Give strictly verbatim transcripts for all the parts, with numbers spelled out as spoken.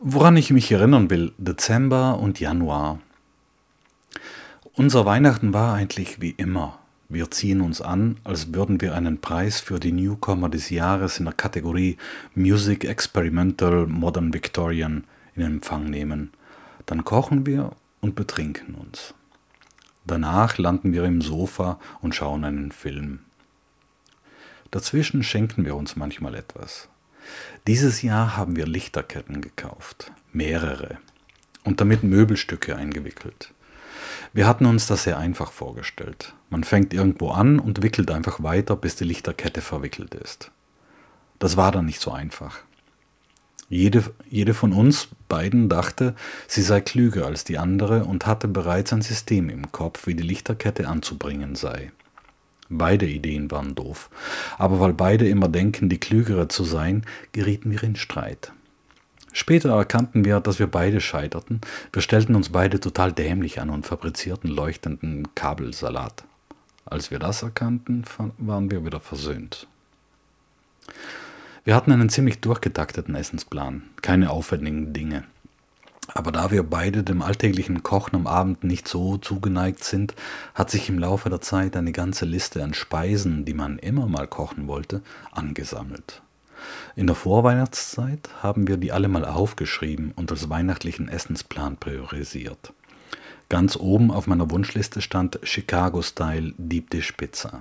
Woran ich mich erinnern will, Dezember und Januar. Unser Weihnachten war eigentlich wie immer. Wir ziehen uns an, als würden wir einen Preis für die Newcomer des Jahres in der Kategorie Music Experimental Modern Victorian in Empfang nehmen. Dann kochen wir und betrinken uns. Danach landen wir im Sofa und schauen einen Film. Dazwischen schenken wir uns manchmal etwas. Dieses Jahr haben wir Lichterketten gekauft, mehrere, und damit Möbelstücke eingewickelt. Wir hatten uns das sehr einfach vorgestellt. Man fängt irgendwo an und wickelt einfach weiter, bis die Lichterkette verwickelt ist. Das war dann nicht so einfach. Jede, jede von uns beiden dachte, sie sei klüger als die andere und hatte bereits ein System im Kopf, wie die Lichterkette anzubringen sei. Beide Ideen waren doof, aber weil beide immer denken, die Klügere zu sein, gerieten wir in Streit. Später erkannten wir, dass wir beide scheiterten. Wir stellten uns beide total dämlich an und fabrizierten leuchtenden Kabelsalat. Als wir das erkannten, waren wir wieder versöhnt. Wir hatten einen ziemlich durchgetakteten Essensplan, keine aufwendigen Dinge. Aber da wir beide dem alltäglichen Kochen am Abend nicht so zugeneigt sind, hat sich im Laufe der Zeit eine ganze Liste an Speisen, die man immer mal kochen wollte, angesammelt. In der Vorweihnachtszeit haben wir die alle mal aufgeschrieben und als weihnachtlichen Essensplan priorisiert. Ganz oben auf meiner Wunschliste stand Chicago-Style Deep Dish Pizza.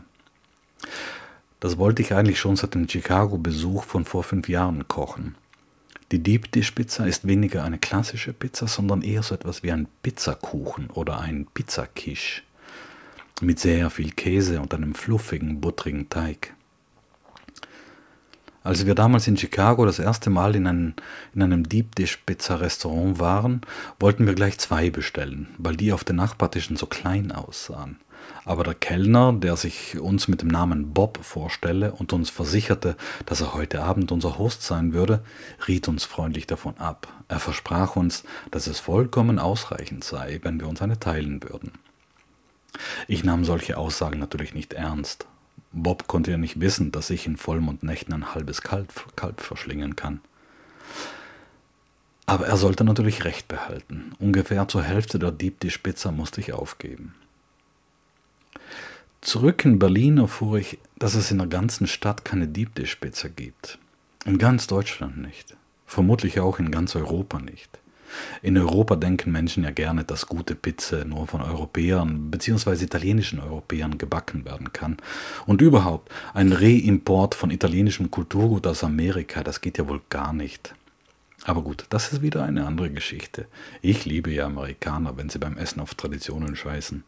Das wollte ich eigentlich schon seit dem Chicago-Besuch von vor fünf Jahren kochen. Die Deep Dish Pizza ist weniger eine klassische Pizza, sondern eher so etwas wie ein Pizzakuchen oder ein Pizzaquiche mit sehr viel Käse und einem fluffigen, buttrigen Teig. Als wir damals in Chicago das erste Mal in, ein, in einem Deep Dish Pizza Restaurant waren, wollten wir gleich zwei bestellen, weil die auf den Nachbartischen so klein aussahen. Aber der Kellner, der sich uns mit dem Namen Bob vorstelle und uns versicherte, dass er heute Abend unser Host sein würde, riet uns freundlich davon ab. Er versprach uns, dass es vollkommen ausreichend sei, wenn wir uns eine teilen würden. Ich nahm solche Aussagen natürlich nicht ernst. Bob konnte ja nicht wissen, dass ich in Vollmondnächten ein halbes Kalb, Kalb verschlingen kann. Aber er sollte natürlich recht behalten. Ungefähr zur Hälfte der Deep Dish Pizza musste ich aufgeben. Zurück in Berlin erfuhr ich, dass es in der ganzen Stadt keine Deep Dish Pizza gibt. In ganz Deutschland nicht. Vermutlich auch in ganz Europa nicht. In Europa denken Menschen ja gerne, dass gute Pizza nur von Europäern bzw. italienischen Europäern gebacken werden kann. Und überhaupt, ein Reimport von italienischem Kulturgut aus Amerika, das geht ja wohl gar nicht. Aber gut, das ist wieder eine andere Geschichte. Ich liebe ja Amerikaner, wenn sie beim Essen auf Traditionen scheißen.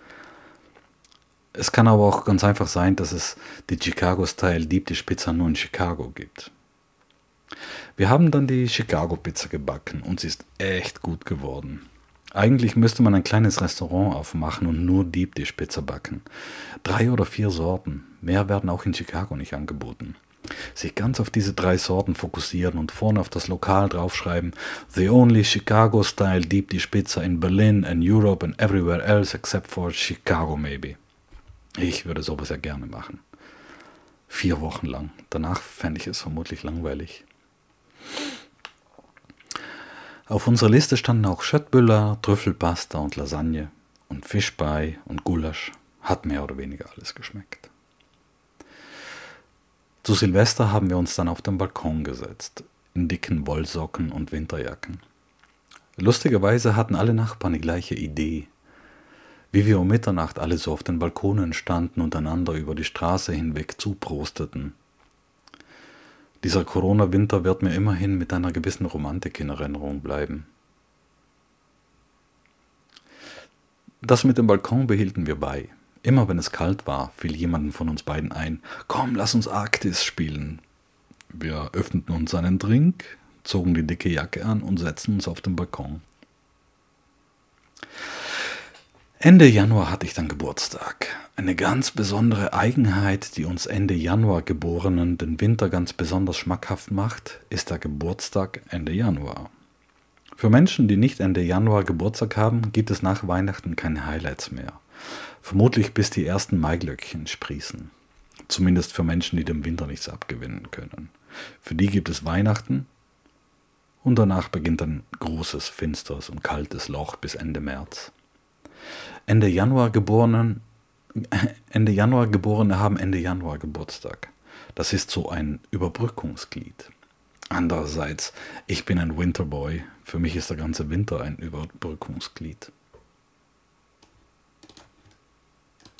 Es kann aber auch ganz einfach sein, dass es die Chicago-Style Deep Dish Pizza nur in Chicago gibt. Wir haben dann die Chicago-Pizza gebacken und sie ist echt gut geworden. Eigentlich müsste man ein kleines Restaurant aufmachen und nur Deep Dish Pizza backen. Drei oder vier Sorten, mehr werden auch in Chicago nicht angeboten. Sich ganz auf diese drei Sorten fokussieren und vorne auf das Lokal draufschreiben: The only Chicago-Style Deep Dish Pizza in Berlin and Europe and everywhere else except for Chicago maybe. Ich würde sowas ja gerne machen. Vier Wochen lang. Danach fände ich es vermutlich langweilig. Auf unserer Liste standen auch Schöttbüller, Trüffelpasta und Lasagne und Fischbrei und Gulasch. Hat mehr oder weniger alles geschmeckt. Zu Silvester haben wir uns dann auf den Balkon gesetzt, in dicken Wollsocken und Winterjacken. Lustigerweise hatten alle Nachbarn die gleiche Idee. Wie wir um Mitternacht alle so auf den Balkonen standen und einander über die Straße hinweg zuprosteten. Dieser Corona-Winter wird mir immerhin mit einer gewissen Romantik in Erinnerung bleiben. Das mit dem Balkon behielten wir bei. Immer wenn es kalt war, fiel jemandem von uns beiden ein: Komm, lass uns Arktis spielen. Wir öffneten uns einen Drink, zogen die dicke Jacke an und setzten uns auf den Balkon. Ende Januar hatte ich dann Geburtstag. Eine ganz besondere Eigenheit, die uns Ende Januar Geborenen den Winter ganz besonders schmackhaft macht, ist der Geburtstag Ende Januar. Für Menschen, die nicht Ende Januar Geburtstag haben, gibt es nach Weihnachten keine Highlights mehr. Vermutlich bis die ersten Maiglöckchen sprießen. Zumindest für Menschen, die dem Winter nichts abgewinnen können. Für die gibt es Weihnachten und danach beginnt ein großes, finsteres und kaltes Loch bis Ende März. Ende Januar geborenen, Ende Januar Geborene haben Ende Januar Geburtstag. Das ist so ein Überbrückungsglied. Andererseits, ich bin ein Winterboy. Für mich ist der ganze Winter ein Überbrückungsglied.